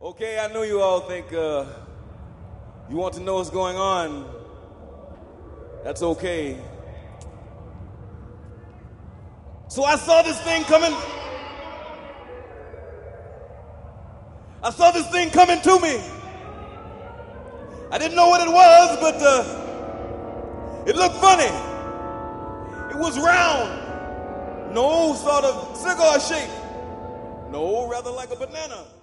Okay, I know you all think you want to know what's going on. That's okay. So I saw this thing coming. I saw this thing coming to me. I didn't know what it was, but it looked funny. It was round. No, sort of cigar shape. No, rather like a banana.